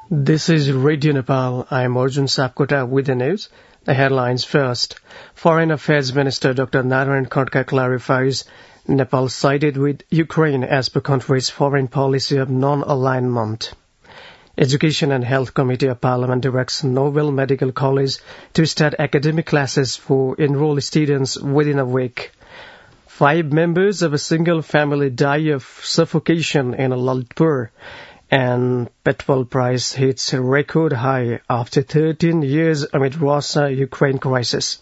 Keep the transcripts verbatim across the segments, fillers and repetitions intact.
This is Radio Nepal. I am Arjun Sapkota with the news. The headlines first. Foreign Affairs Minister Doctor Narayan Khadka clarifies Nepal sided with Ukraine as per country's foreign policy of non-alignment. Education and Health Committee of Parliament directs Nobel Medical College to start academic classes for enrolled students within a week. Five members of a single family die of suffocation in Lalitpur. And petrol price hits a record high after thirteen years amid Russia-Ukraine crisis.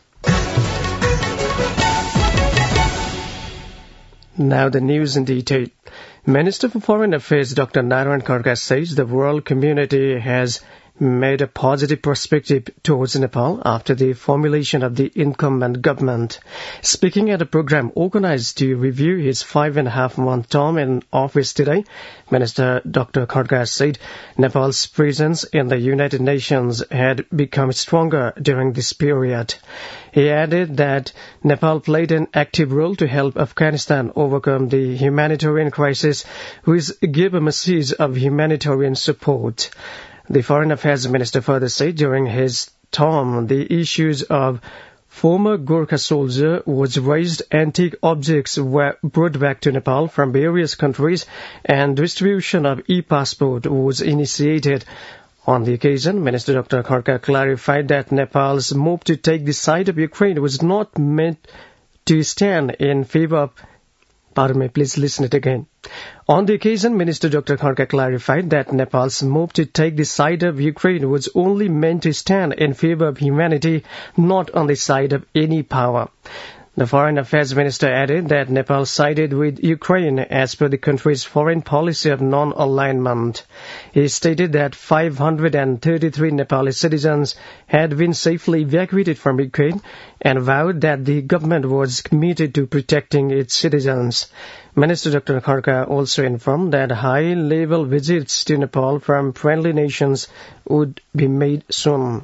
Now the news in detail. Minister for Foreign Affairs Doctor Narayan Khadka says the world community has made a positive perspective towards Nepal after the formulation of the incumbent government. Speaking at a program organized to review his five and a half month term in office today, Minister Doctor Khadka said Nepal's presence in the United Nations had become stronger during this period. He added that Nepal played an active role to help Afghanistan overcome the humanitarian crisis, which gave a message of humanitarian support. The Foreign Affairs Minister further said during his term the issues of former Gorkha soldier was raised, antique objects were brought back to Nepal from various countries, and distribution of e-passport was initiated. On the occasion, Minister Doctor Khadka clarified that Nepal's move to take the side of Ukraine was not meant to stand in favor of Pardon me, please listen it again. On the occasion, Minister Doctor Khadka clarified that Nepal's move to take the side of Ukraine was only meant to stand in favor of humanity, not on the side of any power. The Foreign Affairs Minister added that Nepal sided with Ukraine as per the country's foreign policy of non-alignment. He stated that five hundred thirty-three Nepali citizens had been safely evacuated from Ukraine and vowed that the government was committed to protecting its citizens. Minister Doctor Khadka also informed that high-level visits to Nepal from friendly nations would be made soon.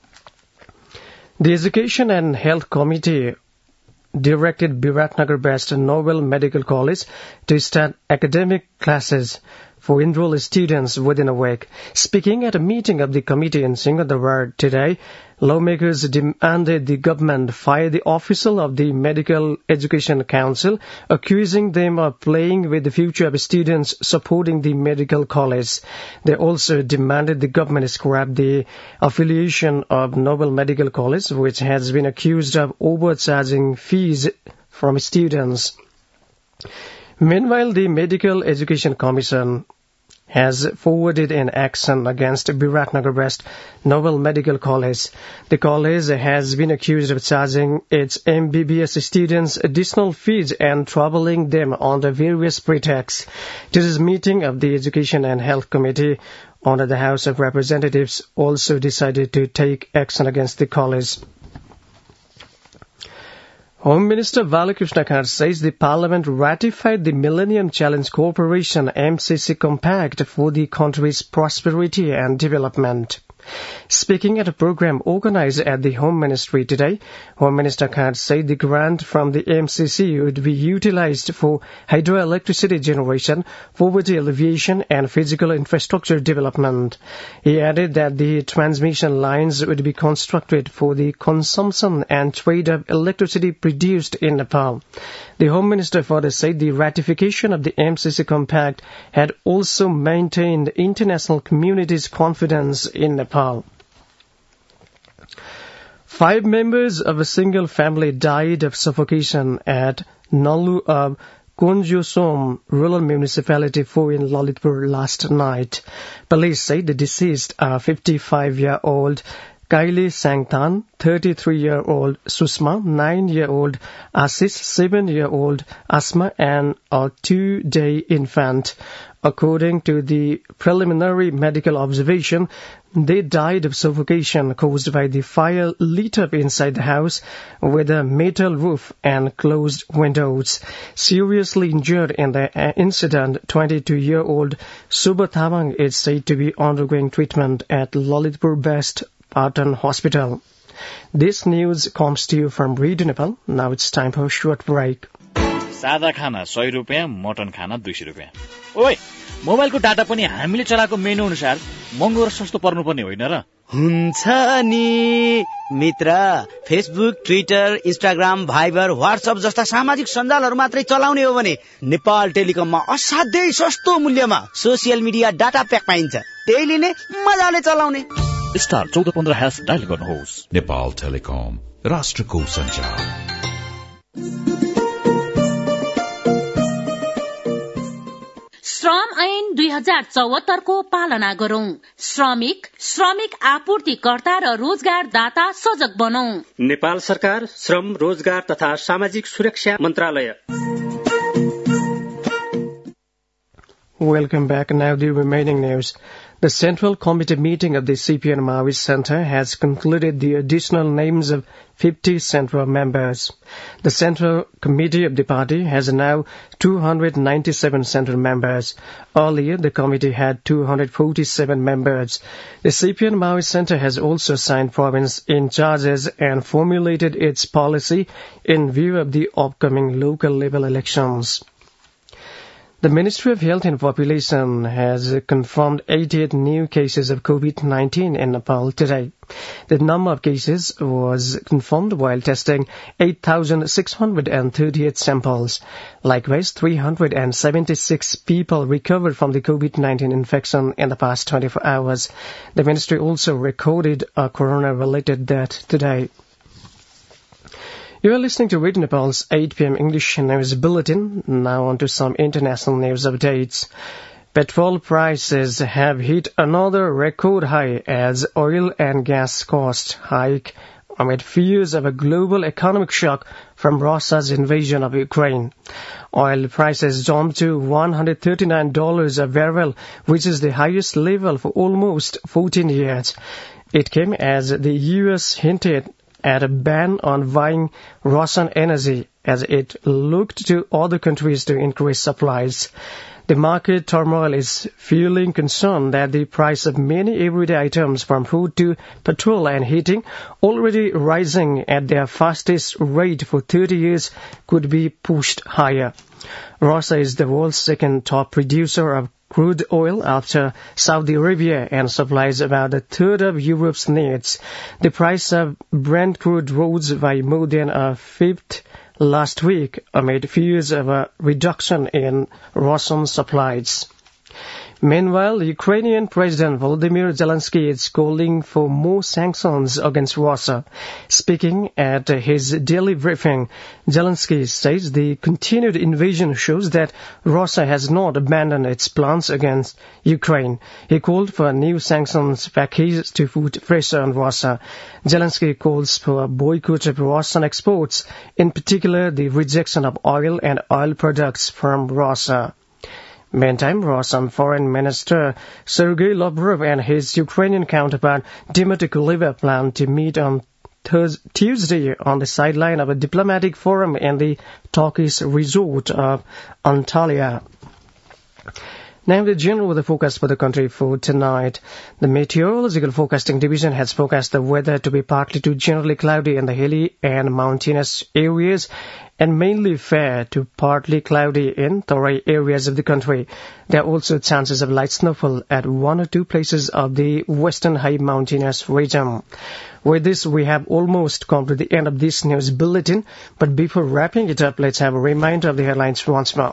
The Education and Health Committee directed Biratnagar-based Nobel Medical College to start academic classes for enrolled students within a week. Speaking at a meeting of the committee in Singhdawar today, lawmakers demanded the government fire the official of the Medical Education Council, accusing them of playing with the future of students supporting the medical college. They also demanded the government scrap the affiliation of Nobel Medical College, which has been accused of overcharging fees from students. Meanwhile, the Medical Education Commission has forwarded an action against Biratnagar-based Nobel Medical College. The college has been accused of charging its M B B S students additional fees and troubling them under various pretexts. Today's meeting of the Education and Health Committee under the House of Representatives also decided to take action against the college. Home Minister Balakrishna Khat says the Parliament ratified the Millennium Challenge Corporation M C C Compact for the country's prosperity and development. Speaking at a program organized at the Home Ministry today, Home Minister Khat said the grant from the M C C would be utilized for hydroelectricity generation, poverty alleviation, and physical infrastructure development. He added that the transmission lines would be constructed for the consumption and trade of electricity produced in Nepal. The Home Minister further said the ratification of the M C C Compact had also maintained international community's confidence in Nepal. Five members of a single family died of suffocation at Nalu of Konjosom rural municipality four in Lalitpur last night. Police say the deceased are fifty-five-year-old Kaili Sangtan, thirty-three-year-old Susma, nine-year-old Asis, seven-year-old Asma, and a two-day infant. According to the preliminary medical observation, they died of suffocation caused by the fire lit up inside the house with a metal roof and closed windows. Seriously injured in the incident, twenty-two-year-old Subha Thamang is said to be undergoing treatment at Lalitpur-based Patan Hospital. This news comes to you from Radio Nepal. Now it's time for a short break. सादा खाना सय रुपैयाँ, mutton खाना दुई सय रुपैयाँ. ओइ मोबाइलको डाटा पनि हामीले चलाएको मेनु अनुसार महँगो र सस्तो पर्नुपर्ने होइन र? हुन्छ नि मित्र, Facebook, Twitter, Instagram, Viber, WhatsApp जस्ता सामाजिक सञ्जालहरू मात्रै चलाउने हो भने नेपाल टेलिकममा असाध्यै सस्तो मूल्यमा सोसियल मिडिया डाटा प्याक पाइन्छ। त्यही लिने, मजाले चलाउने। स्टार चौध पन्ध्र ह्यास डायल गर्नुहोस्। नेपाल टेलिकम, राष्ट्रको सञ्चार। श्रम ऐन दुई हजार चौहत्तरको पालना गरौं। श्रमिक, श्रमिक आपूर्तिकर्ता र रोजगारदाता सजग बनौं। नेपाल सरकार, श्रम, रोजगार तथा सामाजिक सुरक्षा मन्त्रालय। Welcome back. Now the remaining news. The Central Committee meeting of the C P N Maoist Center has concluded the additional names of fifty central members. The Central Committee of the party has now two hundred ninety-seven central members. Earlier, the committee had two hundred forty-seven members. The C P N Maoist Center has also assigned province in charges and formulated its policy in view of the upcoming local level elections. The Ministry of Health and Population has confirmed eighty-eight new cases of COVID nineteen in Nepal today. The number of cases was confirmed while testing eight thousand six hundred thirty-eight samples. Likewise, three hundred seventy-six people recovered from the COVID nineteen infection in the past twenty-four hours. The ministry also recorded a corona-related death today. You are listening to Radio Nepal's eight p.m. English News Bulletin. Now on to some international news updates. Petrol prices have hit another record high as oil and gas costs hike amid fears of a global economic shock from Russia's invasion of Ukraine. Oil prices jumped to one hundred thirty-nine dollars a barrel, which is the highest level for almost fourteen years. It came as the U S hinted at a ban on buying Russian energy as it looked to other countries to increase supplies. The market turmoil is fueling concern that the price of many everyday items from food to petrol and heating, already rising at their fastest rate for thirty years, could be pushed higher. Russia is the world's second top producer of crude oil after Saudi Arabia and supplies about a third of Europe's needs. The price of Brent crude rose by more than a fifth last week amid fears of a reduction in Russian supplies. Meanwhile, Ukrainian President Volodymyr Zelensky is calling for more sanctions against Russia. Speaking at his daily briefing, Zelensky says the continued invasion shows that Russia has not abandoned its plans against Ukraine. He called for a new sanctions package to put pressure on Russia. Zelensky calls for a boycott of Russian exports, in particular the rejection of oil and oil products from Russia. Meantime, Russian Foreign Minister Sergei Lavrov and his Ukrainian counterpart Dmitry Kuleba plan to meet on Tuesday on the sideline of a diplomatic forum in the Turkish resort of Antalya. Now the general weather forecast for the country for tonight. The Meteorological Forecasting Division has forecast the weather to be partly to generally cloudy in the hilly and mountainous areas and mainly fair to partly cloudy in Terai areas of the country. There are also chances of light snowfall at one or two places of the western high mountainous region. With this, we have almost come to the end of this news bulletin, but before wrapping it up, let's have a reminder of the headlines once more.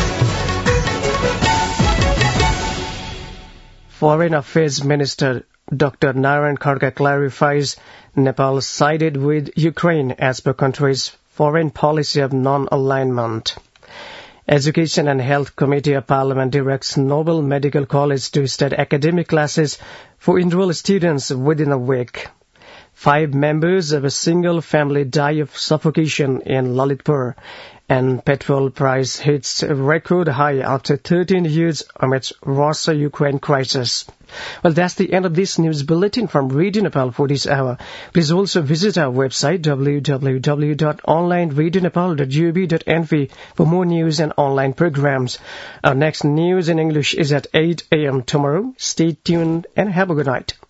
Foreign Affairs Minister Doctor Narayan Khadga clarifies Nepal sided with Ukraine as per country's foreign policy of non-alignment. Education and Health Committee of Parliament directs Nobel Medical College to start academic classes for enrolled students within a week. Five members of a single family die of suffocation in Lalitpur, and petrol price hits a record high after thirteen years amidst Russia-Ukraine crisis. Well, that's the end of this news bulletin from Radio Nepal for this hour. Please also visit our website w w w dot online radio nepal dot gov dot n v for more news and online programs. Our next news in English is at eight a.m. tomorrow. Stay tuned and have a good night.